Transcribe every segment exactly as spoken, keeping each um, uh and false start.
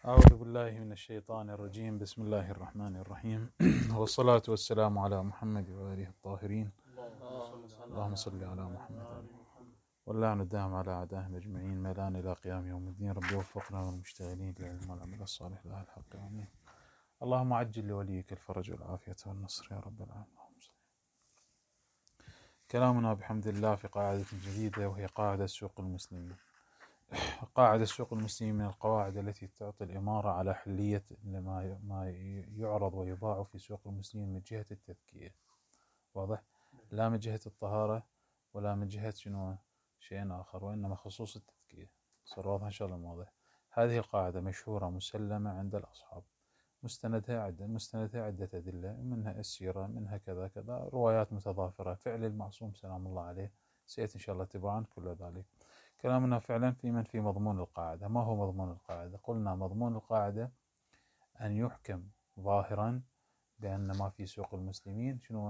أعوذ بالله من الشيطان الرجيم. بسم الله الرحمن الرحيم. والصلاة والسلام على محمد وآله الطاهرين. اللهم صل على محمد واللعن الدائم على أعدائهم أجمعين ما لان إلى قيام يوم الدين. رب وفقنا والمجتهدين للعلم والعمل الصالح لها الحق آمين. اللهم عجل لوليك الفرج والعافية والنصر يا رب العالمين. كلامنا بحمد الله في قاعدة جديدة، وهي قاعدة سوق المسلمين. قاعدة سوق المسلمين من القواعد التي تعطي الإمارة على حلية ما يعرض ويباع في سوق المسلمين من جهة التذكية. واضح؟ لا من جهة الطهارة ولا من جهة شنو شيء آخر، وإنما خصوص التذكية. صار واضح إن شاء الله واضح. هذه القاعدة مشهورة مسلمة عند الأصحاب، مستندها عدة مستندها عدة أدلة، منها السيرة، منها كذا كذا، روايات متضافرة، فعل المعصوم سلام الله عليه، سيأتي إن شاء الله تبعا كل ذلك. كلامنا فعلا في من في مضمون القاعدة. ما هو مضمون القاعدة؟ قلنا مضمون القاعدة أن يحكم ظاهرا بأن ما في سوق المسلمين شنو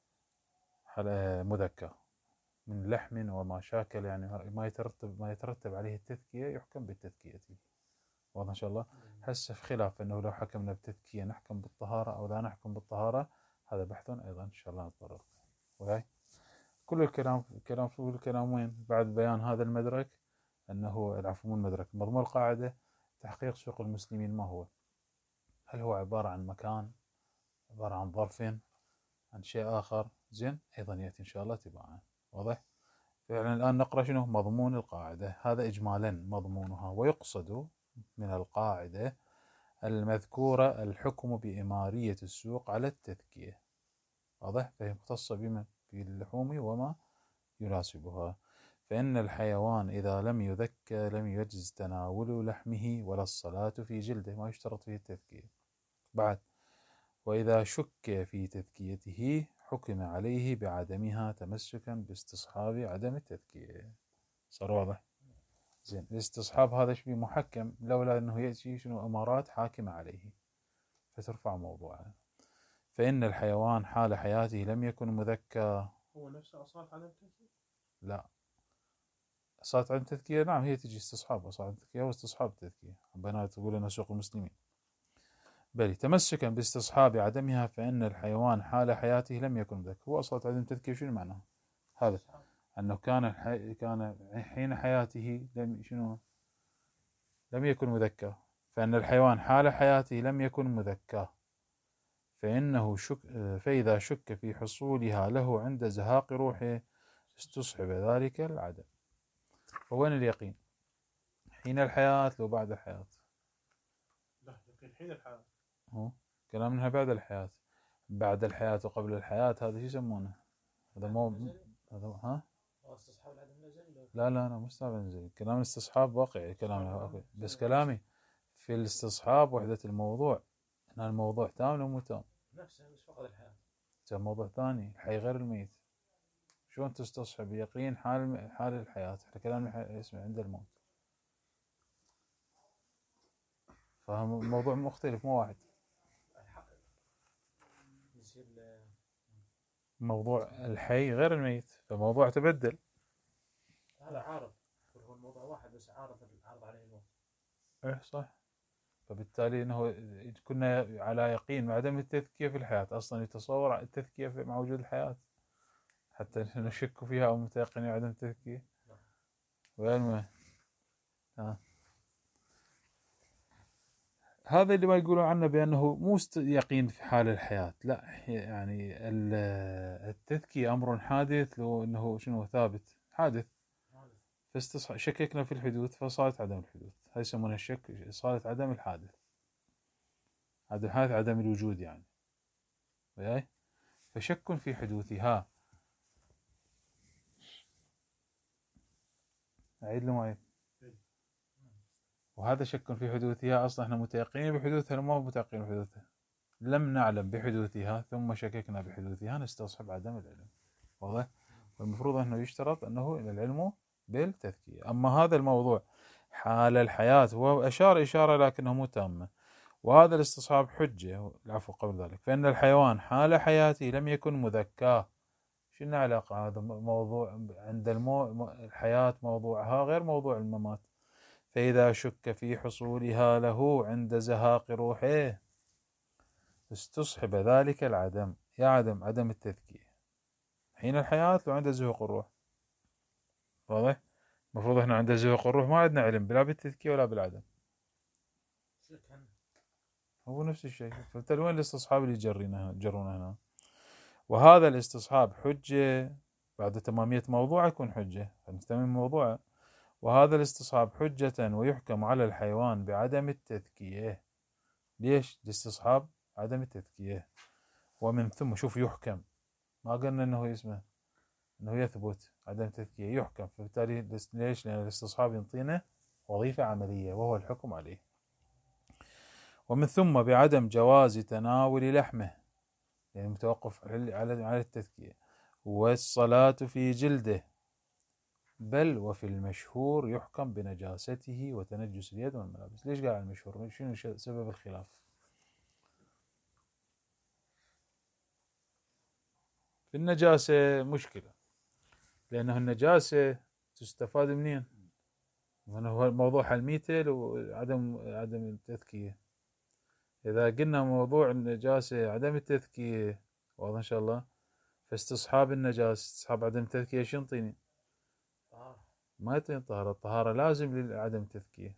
مذكى من لحم وما شاكل، يعني ما يترتب ما يترتب عليه التذكية يحكم بالتذكية. واضح إن شاء الله. هسه في خلاف أنه لو حكمنا بالتذكية نحكم بالطهارة أو لا نحكم بالطهارة، هذا بحث أيضا إن شاء الله نتطرق وهي كل الكلام الكلام في الكلام وين بعد بيان هذا المدرك، أنه العفو مو المدرك، مضمون القاعدة تحقيق سوق المسلمين ما هو؟ هل هو عبارة عن مكان، عبارة عن ظرف، عن شيء آخر؟ زين، أيضا يأتي إن شاء الله تباعا. واضح؟ فعلا الآن نقرأ شنو مضمون القاعدة. هذا إجمالا مضمونها. ويقصد من القاعدة المذكورة الحكم بإمارية السوق على التذكية. واضح؟ فهي مختصة بما في اللحوم وما يناسبها. فإن الحيوان إذا لم يذكى لم يجز تناول لحمه ولا الصلاة في جلده، ما يشترط فيه التذكية. بعد، وإذا شك في تذكيته حكم عليه بعدمها تمسكا باستصحاب عدم التذكية. صار واضح؟ زين، الاستصحاب هذا شبيه محكم لولا أنه يأتي شنو أمارات حاكمة عليه فترفع موضوعه. فإن الحيوان حال حياته لم يكن مذكى. هو نفسه أصالة عدم التذكية؟ لا، أصالة عدم التذكية نعم هي تجي استصحاب أصالة التذكية واستصحاب التذكية، بينما تقول أنها سوق المسلمين. بل تمسكا باستصحاب عدمها فإن الحيوان حال حياته لم يكن مذكى. هو أصالة عدم التذكية شنو معناه؟ هذا أنه كان الحي... كان حين حياته لم شنو لم يكن مذكى. فإن الحيوان حال حياته لم يكن مذكى فإنه شك فإذا شك في حصولها له عند زهاق روحه استصحب ذلك العدم. وين اليقين؟ حين الحياة لو بعد الحياة؟ لا، يقين حين الحياة. هو كلامنا بعد الحياة. بعد الحياة وقبل الحياة هذا شو يسمونه؟ هذا مو هذا ها؟ استصحاب العدم نزل؟ لا لا لا، مو استصحاب نزل. كلام الاستصحاب واقعي كلامنا واقعي. بس كلامي في الاستصحاب وحدة الموضوع، أن الموضوع تام ومو تام. نفسه مش فقط الحياة. كان موضوع ثاني، الحي غير الميت. شلون تستصحب يقين حال حال الحياة؟ احنا كلامنا اسمه عند الموت. فهم موضوع مختلف مو واحد. موضوع الحي غير الميت، فموضوع تبدل. هذا عارض، هو الموضوع واحد بس عارض عارض عليه الموت. ايه صح. فبالتالي انه كنا على يقين مع عدم التذكية في الحياة. اصلا يتصور التذكية مع وجود الحياة حتى نشك فيها او متيقن عدم التذكية. وين ما آه. هذا اللي ما يقولون عنه بأنه مو يقين في حال الحياة، لا، يعني التذكية أمر حادث، لو أنه شنو ثابت حادث، فاستصح شككنا في الحدوث فصارت عدم الحدوث. هاي يسمونها الشك، صارت عدم الحادث. عدم الحادث عدم الوجود يعني. وياي؟ فشك في حدوثها. أعيد له معي. وهذا شك في حدوثها، أصلا احنا متيقنين بحدوثها وما متيقنين بحدوثها. لم نعلم بحدوثها ثم شككنا بحدوثها نستصحب عدم العلم. واضح؟ والمفروض أنه يشترط أنه العلم بالتذكية. أما هذا الموضوع حال الحياة هو أشار إشارة لكنه مو تامة، وهذا الاستصحاب حجة. العفو قبل ذلك، فإن الحيوان حال حياته لم يكن مذكى. شنو علاقة هذا موضوع عند المو... الحياة موضوعها غير موضوع الممات. فإذا شك في حصولها له عند زهاق روحه استصحب ذلك العدم. يا عدم عدم التذكية حين الحياة لو عند زهوق الروح. واضح؟ المفروض احنا عند زهوق الروح ما عندنا علم لا بالتذكية ولا بالعدم. هو نفس الشيء. فبالتالي وين الاستصحاب اللي يجرينا جرونا هنا؟ وهذا الاستصحاب حجة بعد تمامية موضوع يكون حجة، فنستمر موضوعه. وهذا الاستصحاب حجة ويحكم على الحيوان بعدم التذكية. ليش؟ الاستصحاب عدم التذكية. ومن ثم شوف يحكم، ما قلنا انه اسمه انه يثبت عدم التذكية، يحكم. فبالتالي ليش؟ لأن الاستصحاب ينطينا وظيفة عملية وهو الحكم عليه. ومن ثم بعدم جواز تناول لحمه، يعني متوقف على على التذكية، والصلاة في جلده، بل وفي المشهور يحكم بنجاسته وتنجس اليد والملابس. ليش قال المشهور؟ شنو سبب الخلاف؟ في النجاسة مشكلة، لأنه النجاسة تستفاد منين؟ من هو موضوع الميتة وعدم عدم التذكية. إذا قلنا موضوع النجاسة عدم التذكية، واضح إن شاء الله، فاستصحاب النجاسة استصحاب عدم التذكية ايش ينطيني؟ ما يعطيني طهارة. الطهارة لازم لعدم التذكية.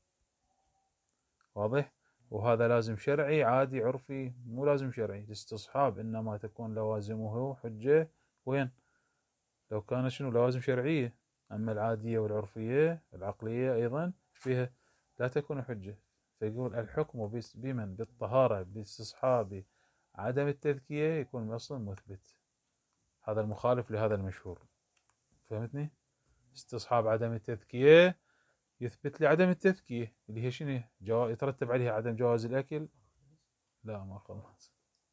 واضح؟ وهذا لازم شرعي عادي عرفي، مو لازم شرعي. الاستصحاب إنما تكون لوازمه حجة وين؟ لو كان شنو لوازم شرعية. أما العادية والعرفية العقلية أيضا فيها لا تكون حجة. فيقول الحكم بمن بالطهارة باستصحاب عدم التذكية يكون أصلا مثبت. هذا المخالف لهذا المشهور. فهمتني؟ استصحاب عدم التذكية يثبت لي عدم التذكية اللي هي شنو؟ جو... يترتب عليها عدم جواز الأكل. لا ما خلاص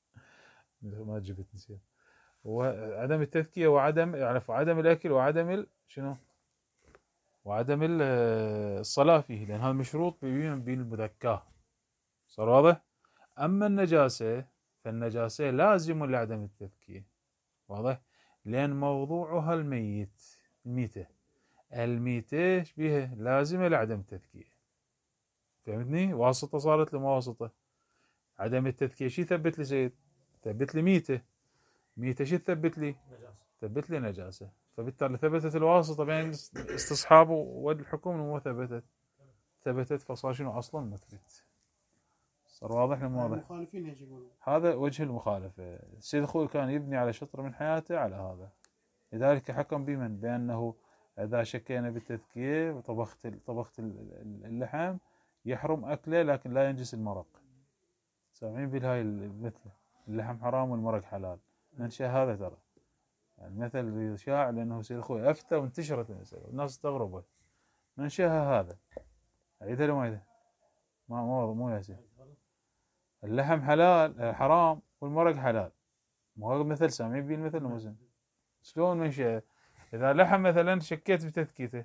ما جبت نسيت. وعدم التذكية وعدم يعرف عدم الأكل وعدم ال... شنو؟ وعدم الصلاة فيه، لأن هذا مشروط بالمذكاة. صار واضح؟ أما النجاسة فالنجاسة لازم لعدم التذكية. واضح؟ لأن موضوعها الميت الميتة الميتة بها لازمة لعدم التذكية. فهمتني؟ واسطة صارت له ما واسطة. عدم التذكية شي ثبت لي سيد؟ ثبت لي ميتة. ميتة شي ثبت لي؟ ثبت لي نجاسة. فبالتالي ثبتت الواسطة بين الاستصحاب والحكم مو ثبتت ثبتت فصار شنو أصلا مثبت. صار واضح لم واضح؟ المخالفين ايش يقولون؟ هذا وجه المخالفة. السيد الخوي كان يبني على شطر من حياته على هذا، لذلك حكم بمن بأنه إذا شكينا بالتذكية وطبخت طبخت اللحم يحرم أكله لكن لا ينجس المرق. سامعين بالهاي المثل اللحم حرام والمرق حلال. منشأ هذا ترى يعني مثل شاع، لأنه سيد أخوي أفتى وانتشرت المسألة والناس استغربت. منشأها هذا. عيدها لو ما عيدها؟ ما مو مو ياسين. اللحم حلال حرام والمرق حلال. مو هذا مثل سامعين بيه المثل المسلم؟ شلون منشأ؟ إذا لحم مثلا شكيت بتذكيته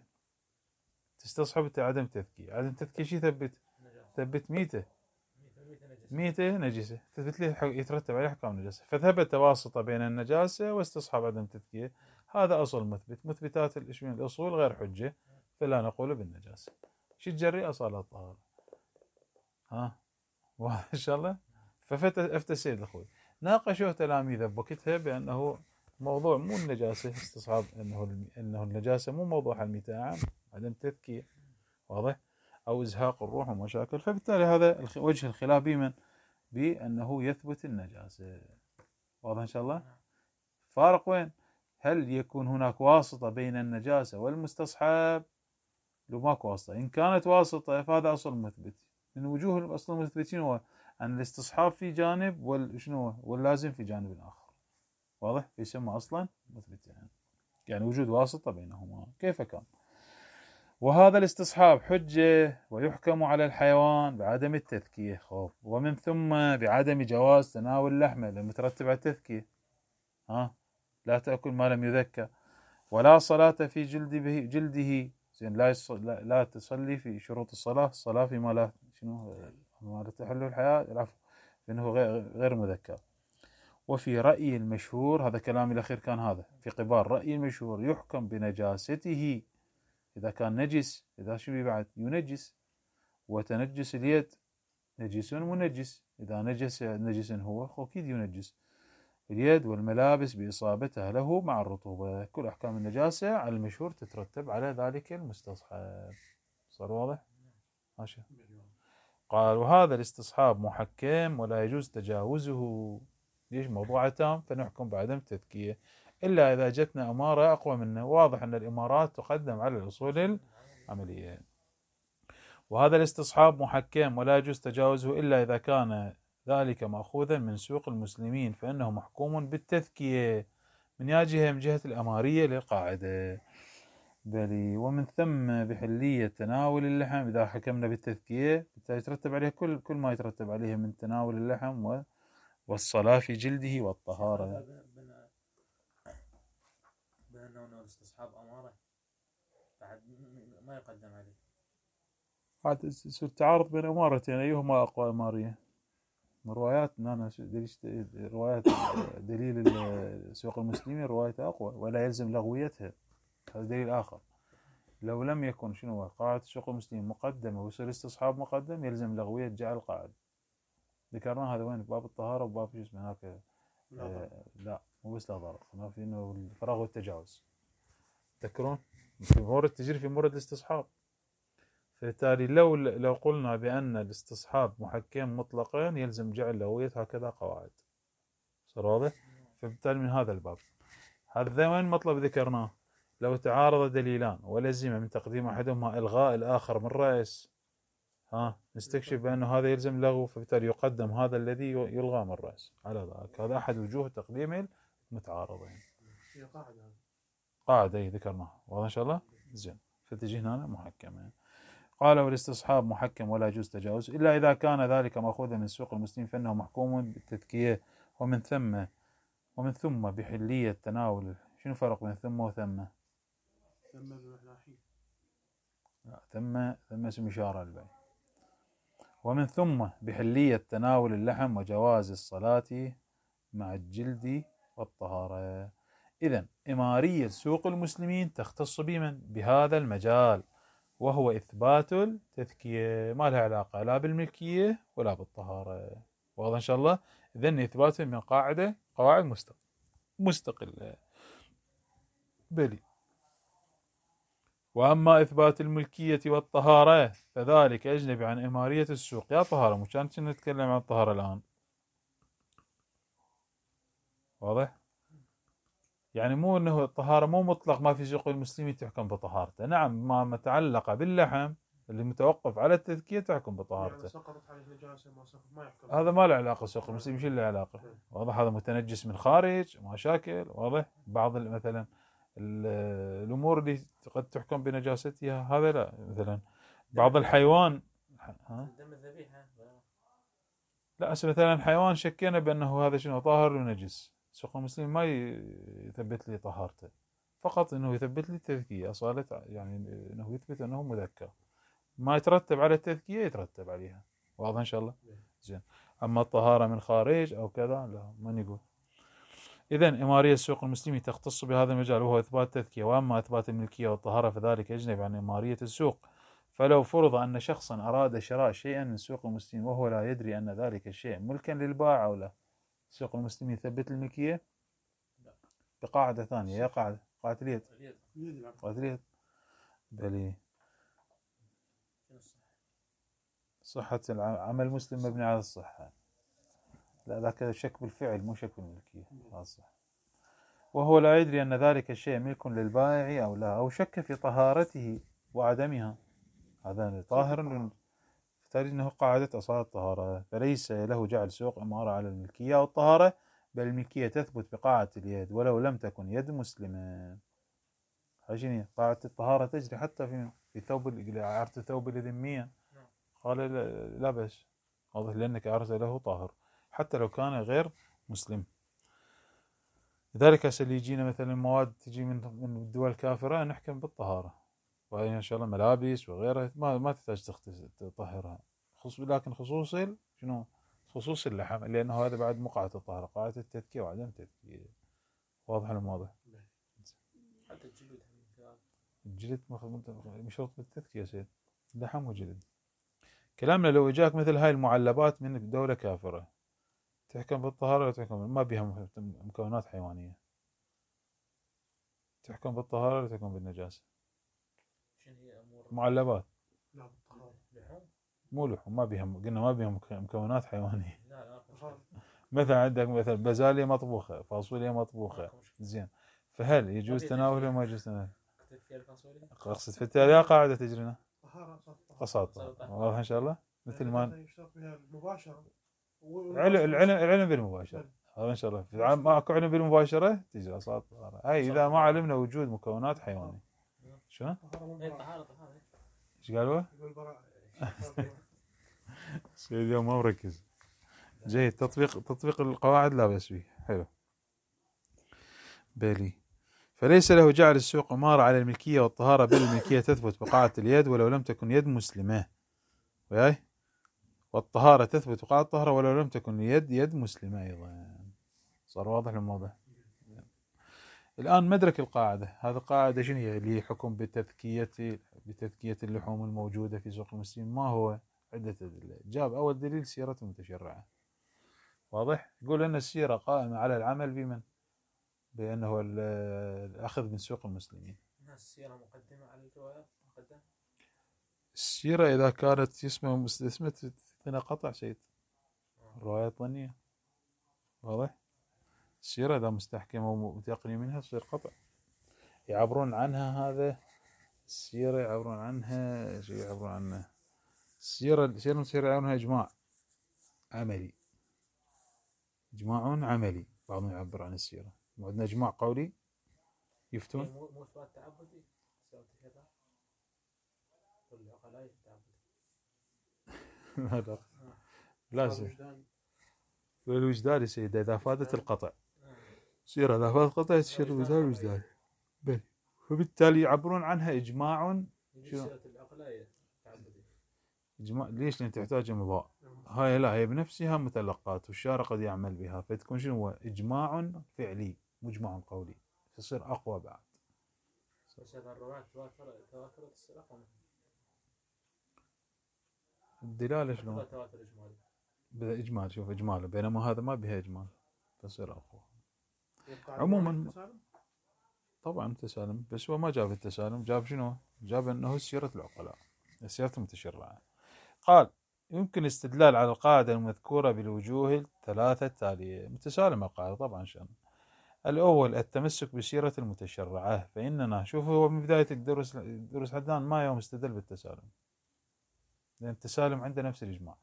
تستصحب عدم تذكية. عدم تذكية شي ثبت؟ ثبت ميتة. ميتة نجسة. ثبت لي يترتب عليه أحكام النجاسة. فثبت واسطة بين النجاسة واستصحاب عدم تذكية. هذا أصل مثبت. مثبتات الأصول غير حجة، فلا نقول بالنجاسة. شي تجري أصالة الطهارة. ها واضح إن شاء الله. ففتى السيد الأخوي ناقشوه تلاميذه بوقتها بأنه موضوع مو النجاسة استصحاب أنه أنه النجاسة مو موضوع الميتة عام عدم تذكية. واضح؟ أو إزهاق الروح ومشاكل. فبالتالي هذا وجه الخلاف بمن؟ بأنه يثبت النجاسة. واضح إن شاء الله؟ فارق وين؟ هل يكون هناك واسطة بين النجاسة والمستصحاب؟ لو ماكو واسطة. إن كانت واسطة فهذا أصل مثبت. من وجوه الأصل المثبتين هو أن الاستصحاب في جانب والشنو واللازم في جانب آخر. واضح؟ يسمى أصلا مثبتين يعني. يعني وجود واسطة بينهما كيف كان. وهذا الاستصحاب حجة ويحكم على الحيوان بعدم التذكية. خوف. ومن ثم بعدم جواز تناول اللحمة المترتب على التذكية. ها لا تأكل ما لم يذكى. ولا صلاة في جلد به جلده. زين لا لا, لا تصلي في شروط الصلاة. الصلاة فيما لا شنو ما لا تحل الحياة العفو فإنه غير غير مذكى. وفي رأي المشهور هذا كلامي الأخير كان هذا في قبال رأي المشهور يحكم بنجاسته إذا كان نجس، إذا شو بعد ينجس، وتنجس اليد نجس منجس، إذا نجس نجس هو أكيد ينجس اليد والملابس بإصابتها له مع الرطوبة. كل أحكام النجاسة على المشهور تترتب على ذلك المستصحب. صار واضح؟ ماشي. قال وهذا الاستصحاب محكم ولا يجوز تجاوزه. ليش؟ موضوع تام فنحكم بعدم التذكية إلا إذا جتنا أمارة أقوى منه. واضح أن الإمارات تقدم على الأصول العملية. وهذا الاستصحاب محكم ولا يجوز تجاوزه إلا إذا كان ذلك مأخوذا من سوق المسلمين فإنه محكوم بالتذكية من جهة من جهة الأمارية للقاعدة. بلي ومن ثم بحلية تناول اللحم إذا حكمنا بالتذكية يترتب عليه كل كل ما يترتب عليه من تناول اللحم والصلاة في جلده والطهارة. بأنه الاستصحاب أمارة بعد ما يقدم عليه. عاد يصير تعارض بين أمارتين أيهما أقوى أمارية. روايات أنا روايات دليل سوق المسلمين روايته أقوى ولا يلزم لغويتها. هذا دليل آخر. لو لم يكن شنو قاعدة سوق المسلمين مقدمة ويصير استصحاب مقدم يلزم لغوية جعل القاعدة. ذكرنا هذا وين باب الطهارة وباب شو اسمه هناك. آه لا مو بس لا ضرر، ما في إنه الفراغ والتجاوز. تذكرون في مورد تجري في مورد الاستصحاب. فبالتالي لو لو قلنا بأن الاستصحاب محكم مطلقا يلزم جعل لغوية هكذا قواعد. صار واضح؟ فبالتالي من هذا الباب هذا وين مطلب ذكرناه. لو تعارض دليلان ولزم من تقديم أحدهما إلغاء الآخر من رأس ها نستكشف بأنه هذا يلزم لغو فبالتالي يقدم هذا الذي يلغى من رأس على ذلك. هذا أحد وجوه تقديم المتعارضين. هي قاعدة قاعدة ذكرناها واضح إن شاء الله. زين فتجي هنا محكمة. قال والاستصحاب محكم ولا يجوز تجاوز إلا إذا كان ذلك مأخوذا من سوق المسلمين فإنه محكوم بالتذكية. ومن ثم ومن ثم بحلية تناول. شنو فرق بين ثم وثم؟ ثم بمحناحين لا ثم ثم اسم إشارة للبيع. ومن ثم بحلية تناول اللحم وجواز الصلاة مع الجلد والطهارة. إذن إمارية سوق المسلمين تختص بمن؟ بهذا المجال وهو إثبات التذكية. ما لها علاقة لا بالملكية ولا بالطهارة. واضح إن شاء الله. إذن إثبات من قاعدة قواعد مستقلة مستقلة. بلي وأما إثبات الملكية والطهارة فذلك أجنبي عن إمارية السوق. يا طهارة مش كانت نتكلم عن الطهارة الآن. واضح؟ يعني مو أنه الطهارة مو مطلق ما في سوق المسلمين تحكم بطهارته. نعم ما متعلق باللحم اللي متوقف على التذكية تحكم بطهارته. يعني سقطت عليه نجاسة ما سقط ما يحكم. هذا ما له علاقة سوق المسلمين. شو له علاقة؟ واضح هذا متنجس من خارج مشاكل. واضح بعض مثلا الأمور اللي قد تحكم بنجاستها هذا لا. مثلا بعض الحيوان ها؟ دم الذبيحة لا مثلا حيوان شكينا بأنه هذا شنو طاهر ونجس. سوق المسلمين ما يثبت لي طهارته فقط انه يثبت لي التذكية أصالة يعني انه يثبت انه مذكر. ما يترتب على التذكية يترتب عليها. واضح ان شاء الله. زين. اما الطهارة من خارج او كذا لا ما نقول. إذن إمارية السوق المسلمي تختص بهذا المجال وهو إثبات التذكية. وأما إثبات الملكية والطهارة فذلك يجنب عن إمارية السوق. فلو فرض أن شخصا أراد شراء شيئا من سوق المسلمين وهو لا يدري أن ذلك الشيء ملكا للبائع أو لا سوق المسلمين يثبت الملكية بقاعدة ثانية. هي قاعدة قاعدة اليد. قاعدة اليد. بلي صحة العمل المسلم مبني على الصحة. لا ذاك شك بالفعل مو شك بالملكية. صح. وهو لا يدري أن ذلك الشيء ملك للبائع أو لا أو شك في طهارته وعدمها. هذا طاهر بالتالي أنه قاعدة أصالة الطهارة. فليس له جعل سوق إمارة على الملكية أو الطهارة بل الملكية تثبت بقاعدة اليد ولو لم تكن يد مسلمة. هاي قاعدة الطهارة تجري حتى في في ثوب عرت ثوب الذمية. قال لا بس واضح لأنك عرت له طاهر حتى لو كان غير مسلم. لذلك هسه يجينا مثلا مواد تجي من من الدول الكافرة نحكم بالطهارة وهي إن شاء الله ملابس وغيرها ما ما تحتاج تطهرها. خصوص لكن خصوصا شنو خصوص اللحم لأنه هذا بعد مو قاعدة الطهارة قاعدة التذكية وعدم التذكية. واضح ولا واضح؟ حتى الجلود. الجلد مشروط بالتذكية سيد، لحم وجلد. كلامنا لو اجاك مثل هاي المعلبات من دولة كافرة تحكم بالطهارة ولا تحكم ما بها مكونات حيوانية؟ تحكم بالطهارة ولا تحكم بالنجاسة؟ شنو هي امور معلبات لا بالطهارة. لحوم؟ مو لحوم، ما بها، قلنا ما بها مكونات حيوانية. لا لا ماكو مشكلة. مثلا عندك مثلا بازاليا مطبوخة، فاصوليا مطبوخة، ماكو مشكلة. زين، فهل ما يجوز في تناولها تدخين. وما يجوز تناولها؟ تذكية الفاصوليا؟ اقصد في التالي قاعدة تجرينا طهارة صح. قصاطة واضح ان شاء الله. مثل يعني ما مثلا يشترط بها المباشرة. علم العلم العلم بالمباشرة هذا ان شاء الله. في عام ماكو علم بالمباشرة تجي قصاطة. هاي اذا ما علمنا وجود مكونات حيوانية. شو؟ اي طهارة طهارة. ايش قالوا؟ يقول براء. سيد اليوم ما مركز. جيد. تطبيق تطبيق القواعد لا بأس به. حلو. بيلي. فليس له جعل السوق أمارة على الملكية والطهارة، بل الملكية تثبت بقاعة اليد ولو لم تكن يد مسلمة، وياي، والطهارة تثبت بقاعة الطهارة ولو لم تكن يد يد مسلمة أيضا. صار واضح الموضوع. الآن مدرك القاعدة. هذه القاعدة شنو هي؟ اللي حكم بتذكية بتذكية اللحوم الموجودة في سوق المسلمين. ما هو؟ عدة أدلة. جاب أول دليل سيرة المتشرعة. واضح؟ يقول أن السيرة قائمة على العمل بمن؟ بأنه الأخذ من سوق المسلمين. السيرة مقدمة على الروايات مقدمة. السيرة إذا كانت اسمها مستثمة هنا قطع سيد. الروايات ظنية. واضح؟ السيرة إذا مستحكمة ومتيقنين منها تصير قطع. يعبرون عنها هذا السيرة يعبرون عنها ايش يعبرون عنها؟ السيرة السيرة المسيرة يعبرون عنها إجماع عملي. إجماع عملي. بعضهم يعبر عن السيرة. عندنا إجماع قولي يفتون. مو مو إثبات تعبدي. سوى تشرع. كل عقلاء تعبد. لا لا الوجدان يا سيدي إذا فادت القطع. سيرة إذا فادت القطع تشير الوجدان الوجدان. بل فبالتالي يعبرون عنها إجماع. شو؟ العقلاء تعبدي. إجماع ليش؟ لأن تحتاج مضاء. هاي لا هي بنفسها متلقات والشارع قد يعمل بها فتكون شنو هو؟ إجماع فعلي مجمع قولي تصير أقوى بعد. بس هذا الروايات تواتر تواترت السرقة. الدلالة شلون؟ تواتر إجمالي. بدا إجمال. شوف إجماله بينما هذا ما بها إجمال تصير أقوى. عموما طبعا تسالم بس هو ما جاب التسالم. جاب شنو؟ جاب أنه سيرة العقلاء سيرة المتشرعة. قال يمكن استدلال على القاعدة المذكورة بالوجوه الثلاثة التالية. متسالمة القاعدة طبعا. شان الأول التمسك بسيرة المتشرعة. فإننا شوف هو من بداية الدرس درس حدان ما يوم استدل بالتسالم لأن التسالم عنده نفس الإجماع.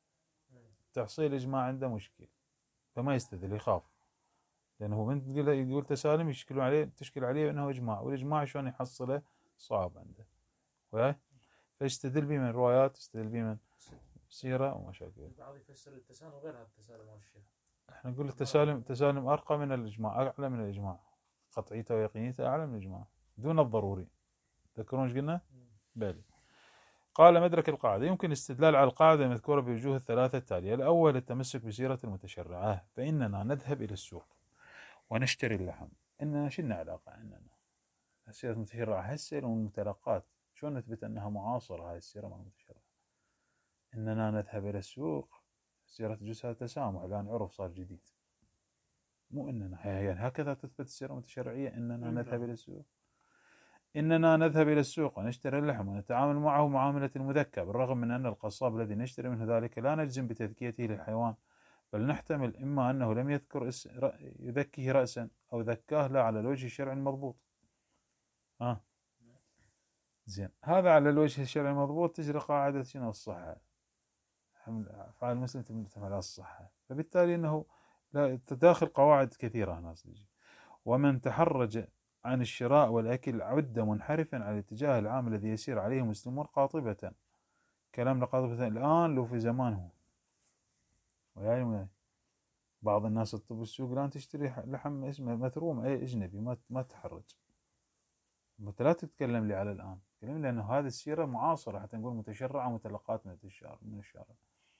تحصيل إجماع عنده مشكل فما يستدل يخاف لأنه من يقول تسالم يشكلوا عليه تشكل عليه أنه إجماع والإجماع شلون يحصله صعب عنده وياه. فيستدل بمن روايات يستدل بمن سيرة ومشاكل. بعض يفسر التسالم غير هذا التسالم والشيء. احنا نقول التسالم التسالم أرقى من الإجماع أعلى من الإجماع قطعيته ويقينيته أعلى من الإجماع دون الضروري. تذكرون ايش قلنا؟ بالي. قال مدرك القاعدة يمكن استدلال على القاعدة المذكورة بوجوه الثلاثة التالية. الأول التمسك بسيرة المتشرعة. فإننا نذهب إلى السوق ونشتري اللحم. إننا شنو علاقة عندنا السيرة المتشرعة هسه والمتلقات شلون نثبت أنها معاصرة هاي السيرة المتشرعة؟ إننا نذهب إلى السوق سيرة جزءها تسامح الآن عرف صار جديد. مو إننا يعني هكذا تثبت السيرة المتشرعية. إننا نذهب إلى السوق إننا نذهب إلى السوق ونشتري اللحم ونتعامل معه معاملة المذكى بالرغم من أن القصاب الذي نشتري منه ذلك لا نجزم بتذكيته للحيوان بل نحتمل إما أنه لم يذكر يذكيه رأسا أو ذكاه لا على الوجه الشرعي المضبوط. آه. زين هذا على الوجه الشرعي المضبوط تجري قاعدة شنو الصحة. أفعال المسلم تبني على الصحة فبالتالي أنه لا تداخل قواعد كثيرة هنا. ومن تحرج عن الشراء والأكل عد منحرفا على الاتجاه العام الذي يسير عليه المسلمون قاطبة. كلام قاطبة الآن لو في زمانه وياي بعض الناس تطب السوق الآن تشتري لحم اسمه مثروم أي أجنبي ما ما تحرج. لا تتكلم لي على الآن تكلم لأنه هذه السيرة معاصرة حتى نقول متشرعة متلقات من الشارع من الشارع.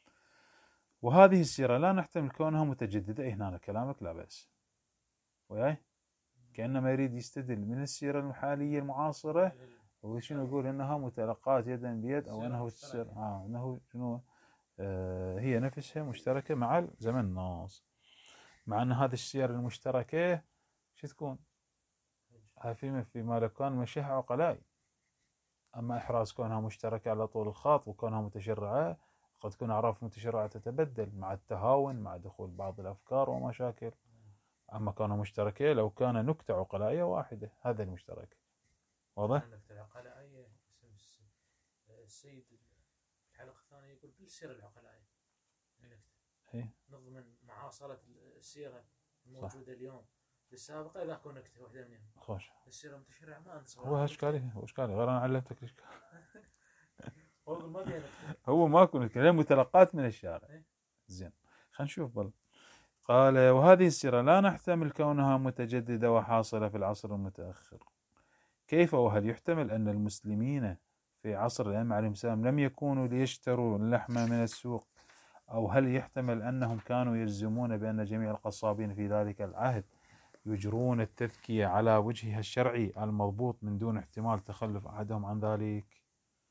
وهذه السيرة لا نحتمل كونها متجددة. إيه هنا كلامك لا بأس وياي كأنما يريد يستدل من السيرة الحالية المعاصرة هو شنو يقول انها متلقات يدا بيد او سيرة انه مشتركة. تسير اه انه شنو آه هي نفسها مشتركه مع زمن الناس، مع ان هذه السير المشتركه شو تكون؟ هاي فيما فيما لو كان مشيها عقلائي. اما احراز كونها مشتركه على طول الخط وكونها متشرعه، قد تكون اعراف متشرعه تتبدل مع التهاون مع دخول بعض الافكار ومشاكل. اما كونها مشتركه لو كان نكته عقلائيه واحده، هذا المشترك. واضح؟ النكتة العقلائية اسم السيد الحلقة الثانية يقول بالسيرة العقلائية النكتة ايه نضمن معاصرة السيرة الموجودة اليوم للسابقة إذا كون نكتة واحدة منهم. خوش. السيرة المتشرعة ما نتصور. هو اشكالي هو اشكالي غير انا علمتك الاشكال. هو يقول ما فيها نكتة. هو ماكو نكته، هي متلقات من الشارع. إيه؟ زين خلينا نشوف بل. قال وهذه السيرة لا نحتمل كونها متجددة وحاصلة في العصر المتأخر. كيف وهل يحتمل أن المسلمين في عصر الأئمة عليهم السلام لم يكونوا ليشتروا اللحم من السوق؟ أو هل يحتمل أنهم كانوا يجزمون بأن جميع القصابين في ذلك العهد يجرون التذكية على وجهها الشرعي المضبوط من دون احتمال تخلف أحدهم عن ذلك؟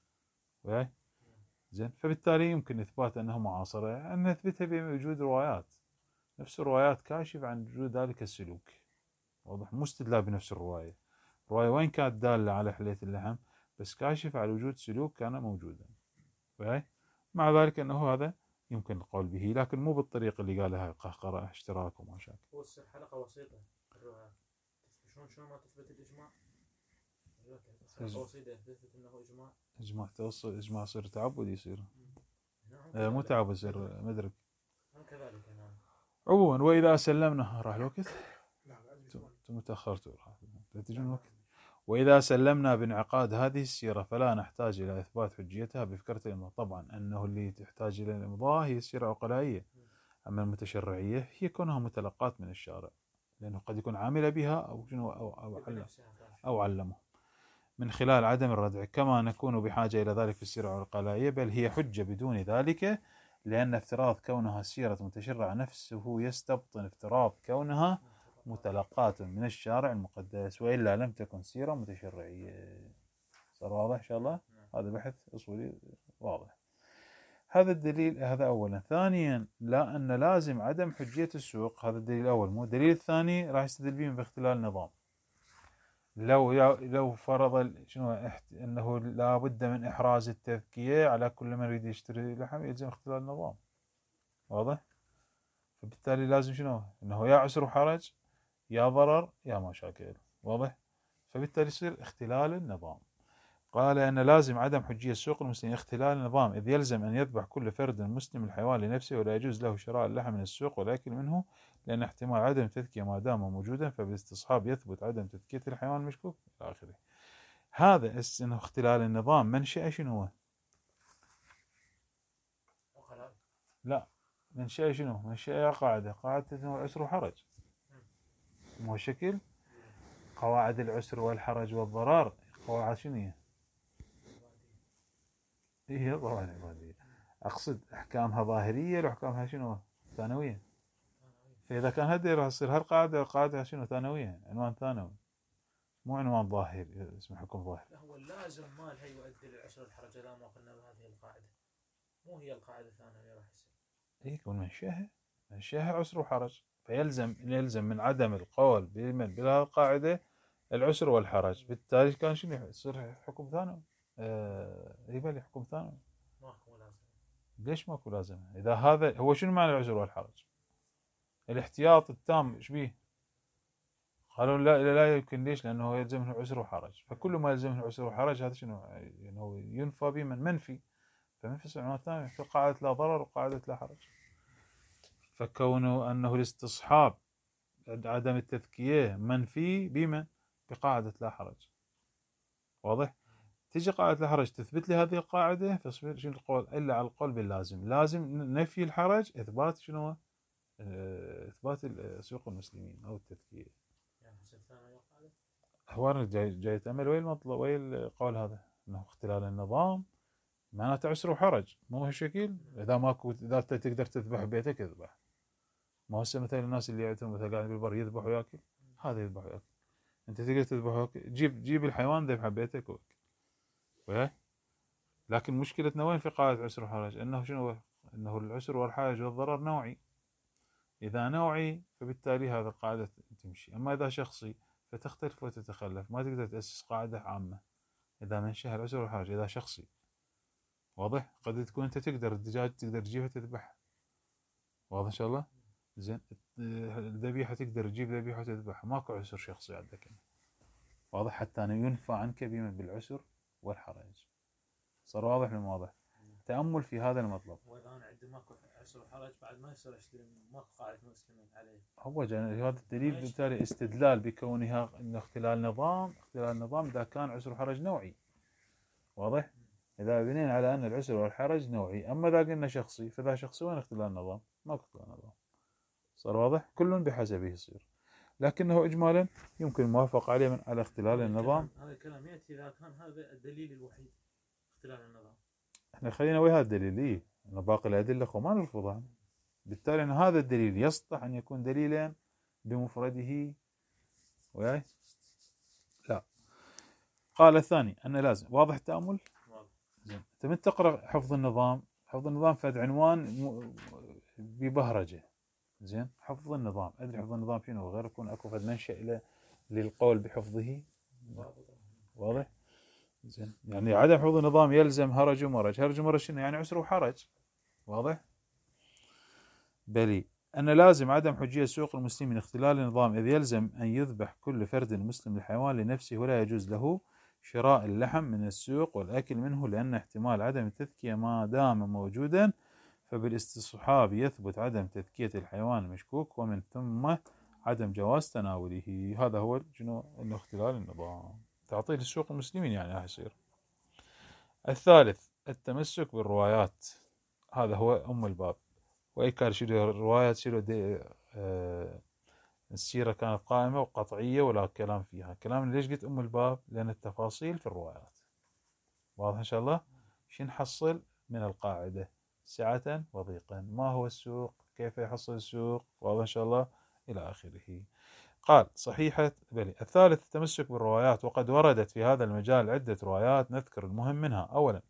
زين فبالتالي يمكن إثبات أنه معاصرة أن نثبتها بوجود روايات، نفس الروايات كاشف عن وجود ذلك السلوك. واضح؟ مو استدلال بنفس الرواية، الرواية وين كانت دالة على حلية اللحم بس كاشف على وجود سلوك كان موجودا. مع ذلك أنه هذا يمكن القول به لكن مو بالطريقة اللي قالها قهقرة اشتراك وما شاكل. هو السر حلقة وسيطة الروايات. شلون شلون ما تثبت الإجماع؟ حلقة وسيطة تثبت إنه إجماع. إجماع توصل إجماع يصير تعبد يصير نعم آه مو تعبد يصير مدرك. هم كذلك نعم. عموما وإذا سلمنا راح الوقت لا بعد أنتم تأخرتوا راح تجون الوقت. وإذا سلمنا بانعقاد هذه السيرة فلا نحتاج إلى إثبات حجيتها بفكرة الإمضاء. طبعا أنه اللي تحتاج إلى الإمضاء هي السيرة العقلائية، أما المتشرعية هي كونها متلقات من الشارع لأنه قد يكون عامل بها أو شنو أو أو علم أو علمه من خلال عدم الردع، كما نكون بحاجة إلى ذلك في السيرة العقلائية، بل هي حجة بدون ذلك، لأن افتراض كونها سيرة متشرعة نفسه يستبطن افتراض كونها متلقاة من الشارع المقدس، وإلا لم تكن سيرة متشرعية. صار واضح إن شاء الله؟ هذا بحث أصولي واضح. هذا الدليل هذا أولا. ثانيا لا أن لازم عدم حجية السوق، هذا الدليل الأول. مو الدليل الثاني راح يستدل به باختلال النظام. لو لو فرض شنو أنه لا بد من إحراز التذكية على كل من يريد يشتري لحم يلزم اختلال النظام. واضح؟ فبالتالي لازم شنو أنه يا عسر وحرج يا ضرر يا مشاكل. واضح؟ فبالتالي يصير اختلال النظام. قال أن لازم عدم حجية سوق المسلمين اختلال النظام، إذ يلزم أن يذبح كل فرد مسلم الحيوان لنفسه ولا يجوز له شراء اللحم من السوق والأكل منه، لأن احتمال عدم تذكية ما دام موجودا فبالاستصحاب يثبت عدم تذكية الحيوان المشكوك إلى آخره. هذا إنه اختلال النظام منشأ شنو هو؟ لا منشأ شنو؟ منشأ قاعدة قاعدة إنه عسر وحرج، مو شكل قواعد العسر والحرج والضرر قواعد شنو هي؟ هي قواعد عبادية. أقصد أحكامها ظاهرية وأحكامها شنو؟ ثانوية. فإذا كان هذه راح تصير هالقاعدة قاعدة شنو ثانوية، عنوان ثانوي مو عنوان ظاهر اسمه حكم ظاهر. هو اللازم مالها يؤدي للعسر والحرج إذا ما قلنا بهذه القاعدة، مو هي القاعدة الثانوية راح يصير. إيه يكون منشأها منشأها عسر وحرج، فيلزم يلزم من عدم القول بمن بلا القاعدة العسر والحرج، بالتالي كان شنو يصير حكم ثانوي. آه يبالي حكم ثانوي. ماكو لازم. ليش ماكو لازم؟ إذا هذا هو شنو معنى العسر والحرج؟ الاحتياط التام ايش بيه؟ قالوا لا لا يمكن. ليش؟ لأنه يلزمه عسر وحرج، فكل ما يلزمه عسر وحرج هذا شنو يعني هو ينفى بمن منفي، فمنفي عنوان ثاني في قاعدة لا ضرر وقاعدة لا حرج. فكونه أنه الاستصحاب عدم التذكية منفي بمن؟ بقاعدة لا حرج. واضح؟ تيجي قاعدة لا حرج تثبت لي هذه القاعدة فيصير شنو القول إلا على القول باللازم. لازم نفي الحرج إثبات شنو؟ إثبات سوق المسلمين أو التذكية. يعني حسب ثانوية قاعدة. هو جاي جاي تأمل وين المطلب وين القول هذا إنه اختلال النظام معناته عسر وحرج، مو هالشكل. إذا ماكو إذا تقدر تذبح بيتك اذبح. ما هو مثل الناس اللي يعتمون مثلا قاعد بالبر يذبح وياكل، هذا يذبح وياكل. أنت تقدر تذبح وياكل، جيب جيب الحيوان ذبحه بيتك وياكل. وياي؟ لكن مشكلتنا وين في قاعدة عسر وحرج؟ أنه شنو؟ أنه العسر والحرج والضرر نوعي. إذا نوعي فبالتالي هذا القاعدة تمشي، أما إذا شخصي فتختلف وتتخلف، ما تقدر تأسس قاعدة عامة إذا منشأ العسر والحرج إذا شخصي. واضح؟ قد تكون أنت تقدر الدجاج تقدر تجيبها تذبحها، واضح إن شاء الله؟ زين، الذبيحة تقدر تجيب ذبيحة وتذبحها، ماكو عسر شخصي عندك. واضح؟ حتى أنه ينفع عنك بما بالعسر والحرج. صار واضح من واضح؟ تأمل في هذا المطلب. وإذا أنا عندي ماكو عسر وحرج بعد ما يصير أشتري، ماكو قاعدة مسلمين عليه. هو هذا الدليل بالتالي استدلال بكونها انه اختلال نظام، اختلال نظام اذا كان عسر وحرج نوعي. واضح؟ اذا بنينا على ان العسر والحرج نوعي، اما اذا قلنا شخصي فذا شخصي وين اختلال نظام؟ ماكو اختلال نظام. صار واضح؟ كل بحسبه يصير، لكنه اجمالا يمكن الموافقه عليه من على اختلال النظام. هذا الكلام ياتي اذا كان هذا الدليل الوحيد اختلال النظام. احنا خلينا ويا هذا الدليل، إيه؟ انه باقي الادله خو ما نرفضها، بالتالي ان هذا الدليل يصلح ان يكون دليلا بمفرده. وياي؟ لا. قال الثاني أن لازم. واضح التأمل؟ زين. أنت من تقرأ حفظ النظام، حفظ النظام فد عنوان ببهرجة. زين، حفظ النظام، أدري حفظ النظام شنو غير يكون أكو فد منشأ إلى للقول بحفظه. واضح؟ زين، يعني عدم حفظ النظام يلزم هرج ومرج. هرج ومرج شنو يعني؟ عسر وحرج. واضح؟ بلي أن لازم عدم حجية سوق المسلمين اختلال النظام، إذ يلزم أن يذبح كل فرد مسلم الحيوان لنفسه، ولا يجوز له شراء اللحم من السوق والأكل منه، لأن احتمال عدم التذكية ما دام موجودا، فبالاستصحاب يثبت عدم تذكية الحيوان المشكوك، ومن ثم عدم جواز تناوله. هذا هو شنو؟ إنه اختلال النظام، تعطيل السوق المسلمين يعني راح يصير. الثالث التمسك بالروايات، هذا هو أم الباب. وإيكار شنو الروايات شنو آه السيرة كانت قائمة وقطعية ولا كلام فيها. كلام ليش قلت أم الباب؟ لأن التفاصيل في الروايات. واضح إن شاء الله؟ شو نحصل من القاعدة؟ سعة وضيقا. ما هو السوق؟ كيف يحصل السوق؟ واضح إن شاء الله؟ إلى آخره. قال صحيحة بلي. الثالث التمسك بالروايات، وقد وردت في هذا المجال عدة روايات، نذكر المهم منها. أولا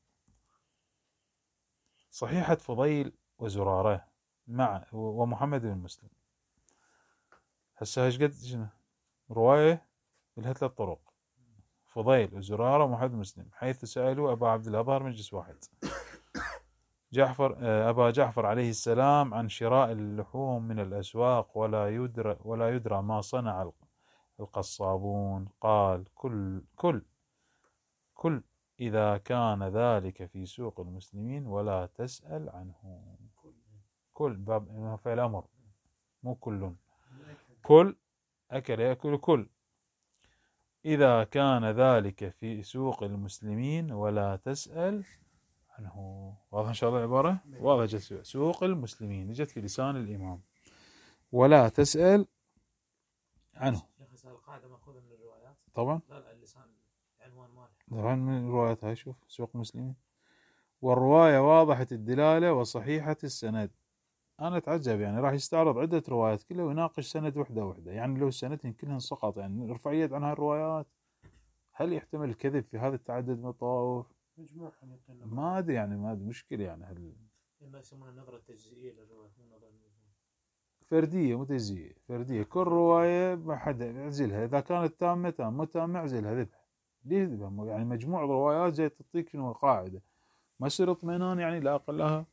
صحيحة فضيل وزرارة مع ومحمد بن مسلم. هسه ايش قد شنو رواية لها ثلاث طرق، فضيل وزرارة ومحمد بن مسلم، حيث سألوا أبا عبد الله ظهر مجلس واحد جعفر أبا جعفر عليه السلام عن شراء اللحوم من الأسواق، ولا يدرى ولا يدرى ما صنع القصابون. قال كل كل كل إذا كان ذلك في سوق المسلمين ولا تسأل عنه. كل باب فعل أمر، مو كل. كل أكل يأكل كل إذا كان ذلك في سوق المسلمين ولا تسأل عنه. واضح إن شاء الله العبارة؟ واضح جت سوق المسلمين، جت في لسان الإمام ولا تسأل عنه. شيخ القاعدة مأخوذة من الروايات طبعا. لا لا اللسان عنوان مالك طبعا من الروايات هاي. شوف سوق المسلمين، والرواية واضحة الدلالة وصحيحة السند. أنا أتعجب يعني راح يستعرض عدة روايات كلها ويناقش سند وحدة وحدة، يعني لو السندين كلهن سقط يعني نرفع يد عن هاي الروايات. هل يحتمل الكذب في هذا التعدد من الطوائف؟ ما أدري يعني، ما أدري مشكلة يعني. هل ما يسمونها النظرة التجزئية للرواية، مو نظرة فردية مو تجزئية، فردية. كل رواية ما حد اعزلها، إذا كانت تامة تام، مو تامة اعزلها ذبح. ليه ذبح؟ يعني مجموع الروايات جاي تعطيك شنو قاعدة، ما يصير اطمئنان يعني لا أقلها.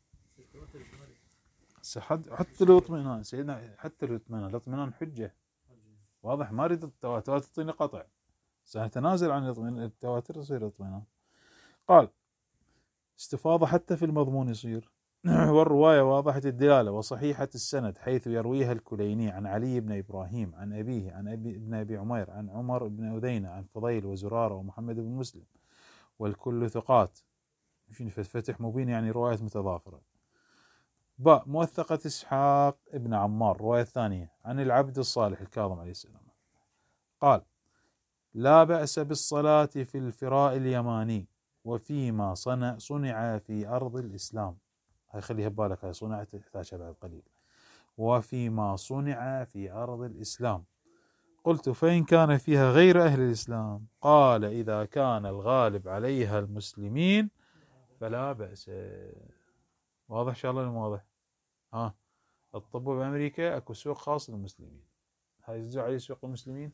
حتى حتى الاطمئنان سيدنا، حتى الاطمئنان الاطمئنان حجة. واضح؟ ما اريد التواتر تعطيني قطع، سنتنازل عن التواتر يصير اطمئنان. قال استفاضة حتى في المضمون يصير. والرواية واضحة الدلالة وصحيحة السند، حيث يرويها الكليني عن علي بن إبراهيم عن أبيه عن أبي ابن أبي عمير عن عمر بن أذينة عن فضيل وزرارة ومحمد بن مسلم، والكل ثقات. شنو فتح مبين يعني روايات متضافرة. باء موثقة إسحاق ابن عمار، رواية ثانية عن العبد الصالح الكاظم عليه السلام قال لا بأس بالصلاة في الفراء اليماني وفيما صنع صنع في أرض الإسلام. هاي خليها ببالك، هاي صنعت تحتاجها بعد قليل. وفيما صنع في أرض الإسلام قلت فإن كان فيها غير أهل الإسلام؟ قال إذا كان الغالب عليها المسلمين فلا بأس. واضح إن شاء الله؟ واضح. ها الطب بأمريكا أكو سوق خاص للمسلمين، هاي يجوز عليه سوق المسلمين.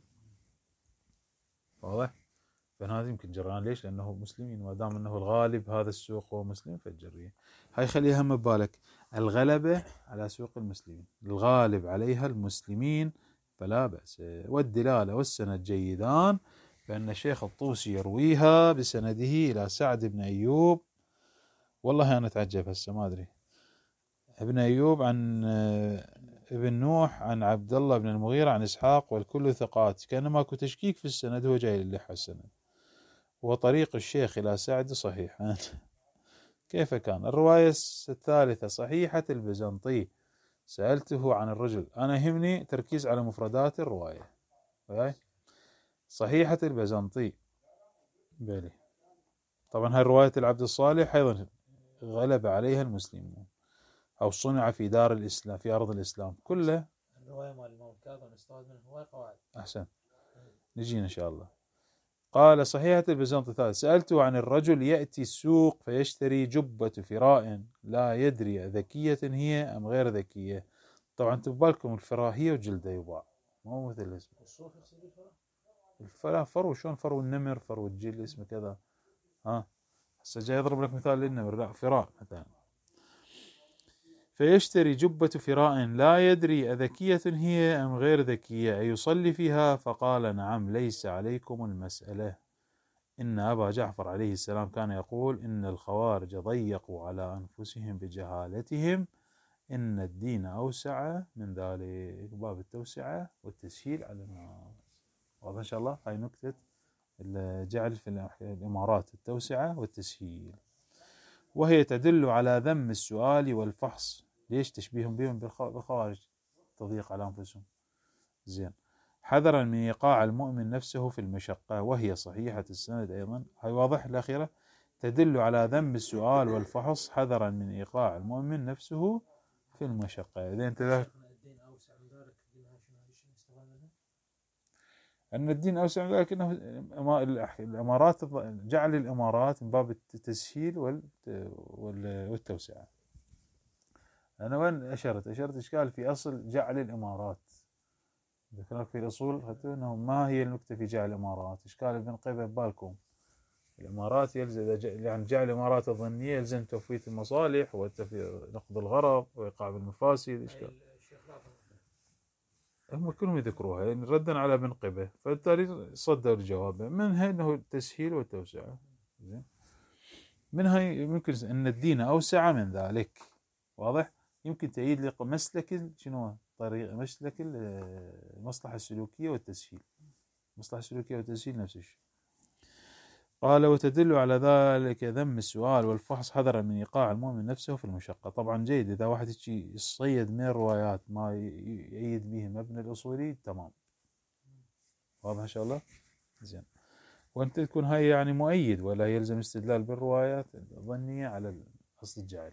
واضح؟ فهذا يمكن جران. ليش؟ لأنه مسلمين، ما دام أنه الغالب هذا السوق هو مسلم فالجرية. هاي خليها هم ببالك، الغلبة على سوق المسلمين، الغالب عليها المسلمين فلا بأس. والدلالة والسند جيدان، فإن الشيخ الطوسي يرويها بسنده إلى سعد بن أيوب. والله أنا أتعجب هسه ما أدري، ابن أيوب عن ابن نوح عن عبد الله بن المغيرة عن إسحاق، والكل ثقات، كان ماكو تشكيك في السند، هو جاي للحى السند. وطريق الشيخ إلى سعد صحيح. كيف كان؟ الرواية الثالثة صحيحة البزنطي، سألته عن الرجل، أنا يهمني تركيز على مفردات الرواية. صحيحة البزنطي بلي. طبعا هاي رواية العبد الصالح أيضا غلب عليها المسلمون، أو صنع في دار الإسلام في أرض الإسلام كله. الرواية مال الإمام الكاظم نستفاد منها هواي قواعد. أحسن، نجينا إن شاء الله. قال صحيحة البزنطي الثالث، سألته عن الرجل يأتي السوق فيشتري جبة فراء لا يدري ذكية هي أم غير ذكية. طبعا تبالكم الفراء هي وجلده يباع، مو مثل اسمه الصوف يقصد الفراء. الفراء فرو، شلون فرو النمر، فرو الجل اسمه كذا. ها هسه جاي يضرب لك مثال للنمر، لا فراء مثلا. فيشتري جبة فراء لا يدري أذكية هي أم غير ذكية، أيصلي فيها؟ فقال نعم، ليس عليكم المسألة. إن أبا جعفر عليه السلام كان يقول إن الخوارج ضيقوا على أنفسهم بجهالتهم، إن الدين أوسع من ذلك، باب التوسعة والتسهيل على الناس. واضح إن شاء الله؟ هاي نكتة الجعل في الإمارات، التوسعة والتسهيل، وهي تدل على ذم السؤال والفحص. ليش؟ تشبيههم بهم بالخوارج، تضييق على أنفسهم. زين. حذرا من إيقاع المؤمن نفسه في المشقة، وهي صحيحة السند أيضا. هاي واضح الأخيرة، تدل على ذم السؤال والفحص، حذرا من إيقاع المؤمن نفسه في المشقة. إذا أنت الدين أوسع من ذلك، أن الدين أوسع من ذلك، أنه الإمارات، جعل الإمارات من باب التسهيل والتوسعة. أنا وين أشرت؟ أشرت إشكال في أصل جعل الإمارات، ذكرت في الأصول حتى أنه ما هي النكتة في جعل الإمارات. إشكال ابن قيبة بالكم، الإمارات يلزم يعني جعل الإمارات الظنية يلزم توفيت المصالح ونقض الغرض وإيقاع بالمفاسد. إشكال هم كلهم يذكروها يعني ردا على ابن قيبة، فبالتالي صدوا الجواب منها أنه التسهيل والتوسعة. منها يمكن أن الدين أوسع من ذلك. واضح؟ يمكن تأييد لك مسلك شنو طريق مسلك المصلحة السلوكية والتسهيل، المصلحة السلوكية والتسهيل نفس الشيء. قال وتدل على ذلك ذم السؤال والفحص، حذرا من إيقاع المؤمن نفسه في المشقة. طبعا جيد إذا واحد يصيد من الروايات ما يأيد به مبنى الأصولي تمام. واضح إن شاء الله؟ زين. وأنت تكون هاي يعني مؤيد، ولا يلزم استدلال بالروايات الظنية على الأصل الجعل.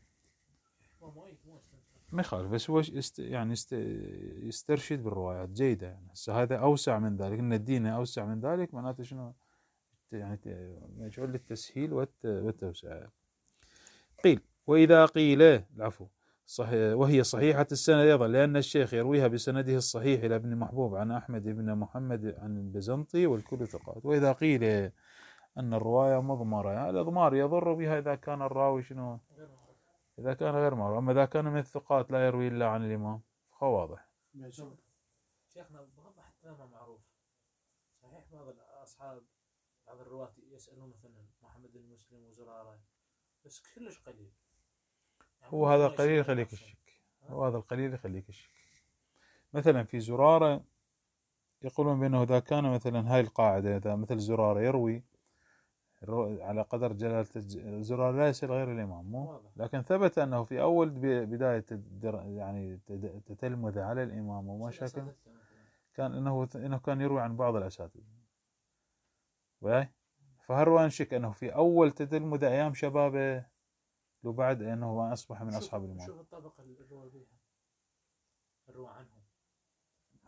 ما يخالف، بس هو است يعني است يسترشد بالروايات جيدة. يعني هذا أوسع من ذلك، إن الدين أوسع من ذلك معناته شنو؟ يعني مجعول للتسهيل والتوسعة. قيل وإذا قيل العفو صحيح، وهي صحيحة السند أيضا، لأن الشيخ يرويها بسنده الصحيح إلى ابن محبوب عن أحمد بن محمد عن البزنطي والكل ثقات. وإذا قيل أن الرواية مضمرة، يعني الإضمار يضر بها إذا كان الراوي شنو؟ إذا كان غير معروف. أما إذا كان من الثقات لا يروي إلا عن الإمام فهو واضح. شيخنا بوضح تماما معروف صحيح. بعض الأصحاب بعض الرواة يسألون مثلا محمد المسلم وزرارة، بس كلش قليل. يعني هو هذا قليل يخليك الشك، هو هذا القليل يخليك الشك. مثلا في زرارة يقولون بأنه إذا كان مثلا هاي القاعدة، إذا مثل زرارة يروي على قدر جلالة زرارة لا يصير غير الإمام، مو لكن ثبت أنه في أول بداية يعني تتلمذ على الإمام وما شاكل كان أنه إنه كان يروي عن بعض الأساتذة. وياي فهروان نشك أنه في أول تتلمذ أيام شبابه، لو بعد أنه ما أصبح من أصحاب الإمام. شوف الطبقة اللي الروى بها الروى عنهم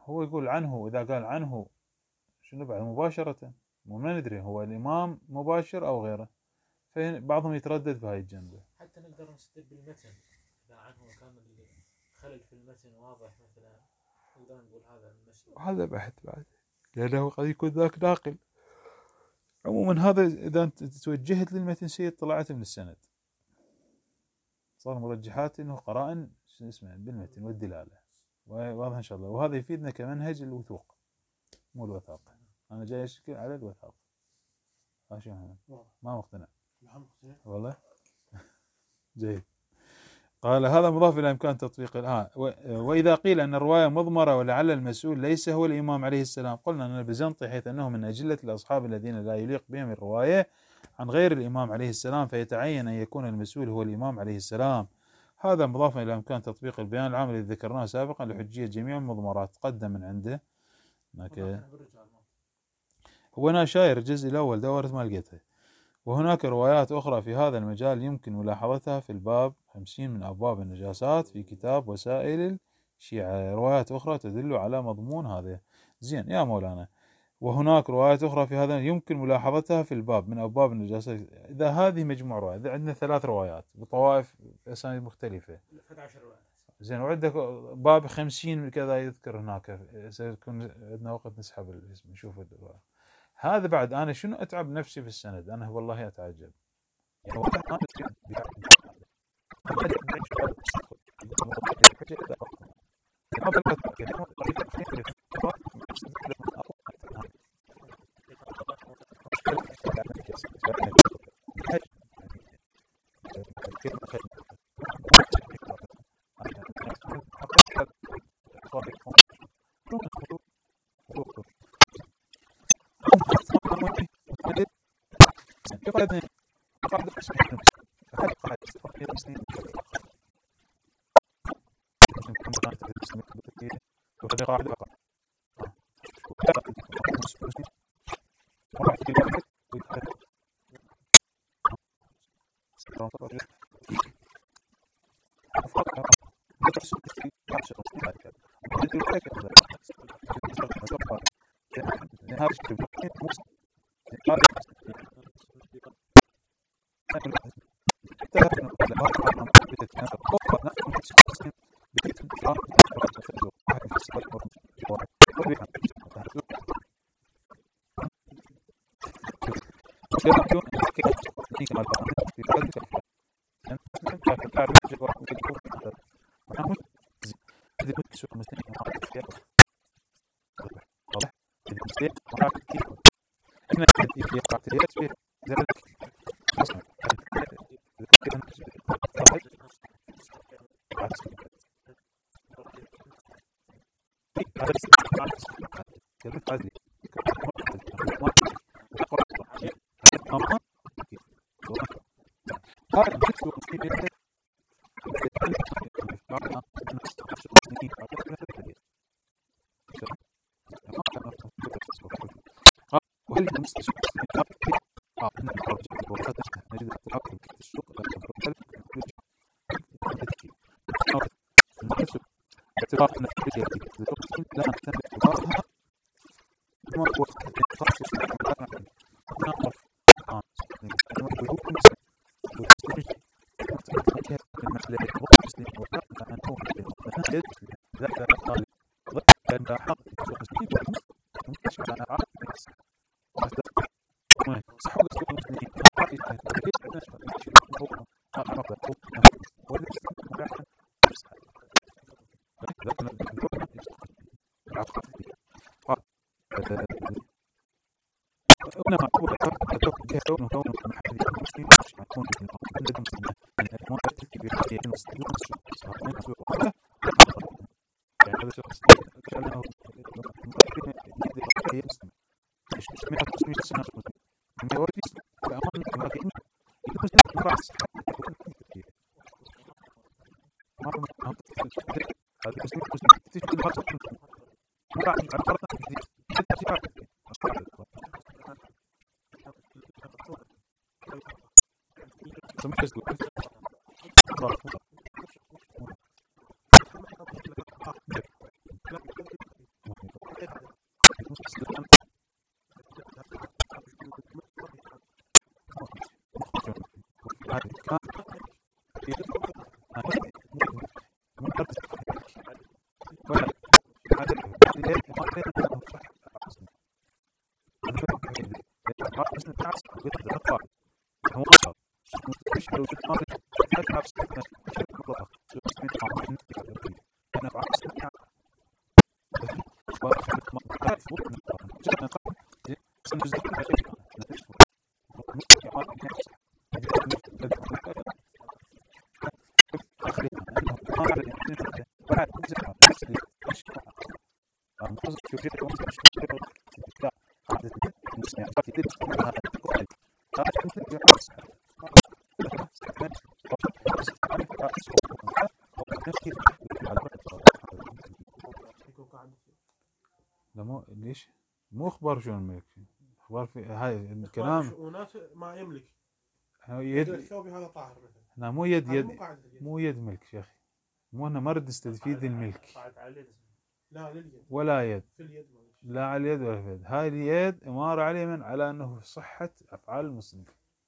هو يقول عنه، إذا قال عنه شنو بعد مباشرة، مو ما ندري هو الإمام مباشر أو غيره، فبعضهم يتردد بهاي الجنبة. حتى نقدر نستدل بالمتن، إذا عنه كان الخلل في المتن واضح مثلا نقدر نقول هذا المسؤول. هذا بحث بعد، لأنه قد يكون ذاك ناقل. عموما هذا إذا أنت توجهت للمتن سيد طلعت من السند، صار مرجحات إنه قرائن شو اسمه بالمتن والدلالة، واضح إن شاء الله. وهذا يفيدنا كمنهج الوثوق مو الوثاقة. أنا جاي أشكل على الوثاقة. ماشي محمد؟ ما مقتنع والله. جيد. قال هذا مضاف إلى إمكان تطبيق الآن. وإذا قيل أن الرواية مضمرة ولعل المسؤول ليس هو الإمام عليه السلام، قلنا أن البزنطي حيث أنه من أجلة الأصحاب الذين لا يليق بهم الرواية عن غير الإمام عليه السلام، فيتعين أن يكون المسؤول هو الإمام عليه السلام. هذا مضاف إلى إمكان تطبيق البيان العام الذي ذكرناه سابقا لحجية جميع المضمرات. تقدم من عنده هناك، هو أنا شاير الجزء الأول دورت ما لقيتها. وهناك روايات أخرى في هذا المجال يمكن ملاحظتها في الباب خمسين من أبواب النجاسات في كتاب وسائل الشيعة، روايات أخرى تدل على مضمون هذا. زين يا مولانا، وهناك روايات أخرى في هذا يمكن ملاحظتها في الباب من أبواب النجاسات. إذا هذه مجموع روايات، عندنا ثلاث روايات بطوائف أسانيد مختلفة، زين، وعندك باب خمسين كذا يذكر هناك، سيكون عندنا وقت نسحب الاسم نشوف الرواية. هذا بعد أنا شنو أتعب نفسي في السند، أنا والله أتعجب. يعني لا مو ليش مو اخبار شو الملك اخبار في هاي إخبار الكلام شؤونات ما يملك. يد الثوبي هذا طاهر مثلا. لا مو يد هذا مو يد قاعدة اليد. مو يد ملك يا اخي مو انا ما اريد استفيد الملك قاعد على اليد. لا لليد. ولا يد في اليد ما لا على اليد ولا في اليد هاي اليد إمارة على اليمن على أنه صحة أفعال المسلم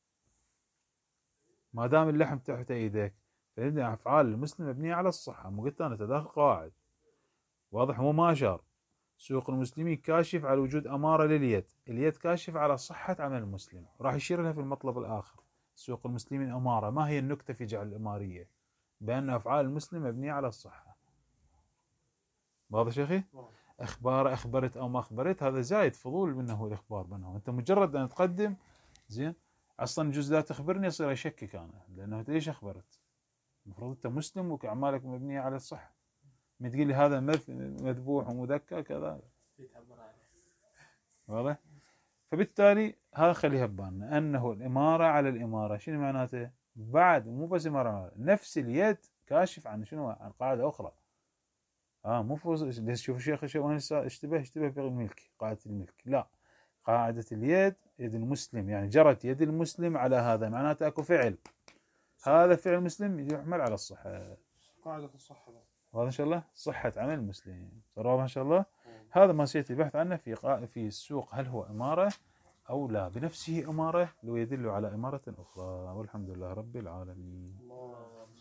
ما دام اللحم تحت ايديك فإن افعال المسلم مبنيه على الصحه مو قلت انا تداخل قواعد واضح مو ما اشار سوق المسلمين كاشف على وجود اماره لليد اليد كاشف على صحه عمل المسلم راح يشير لها في المطلب الاخر سوق المسلمين اماره ما هي النكته في جعل الاماريه بان افعال المسلم مبنيه على الصحه واضح شيخي اخبار اخبرت او ما اخبرت هذا زايد فضول منه الاخبار بينهم انت مجرد ان تقدم زين اصلا جزء لا تخبرني يصير اشكك انا لانه ليش اخبرت المفروض انت مسلم واعمالك مبنيه على الصحه ما تقول لي هذا مذبوح ومذكى كذا واضح فبالتالي هذا خليها ببالنا انه الاماره على الاماره شنو معناته بعد مو بس اماره نفس اليد كاشف عن شنو عن قاعده اخرى اه مو فوز شوف الشيخ شو وين اشتبه اشتبه في الملك قاعده الملك لا قاعده اليد يد المسلم يعني جرت يد المسلم على هذا معناته اكو فعل هذا فعل مسلم يحمل على الصحه قاعده الصحه وهذا ان شاء الله صحه عمل المسلم صار ان شاء الله هذا ما سيأتي البحث عنه في قا... في السوق هل هو اماره او لا بنفسه اماره لو يدل على اماره اخرى والحمد لله رب العالمين. الله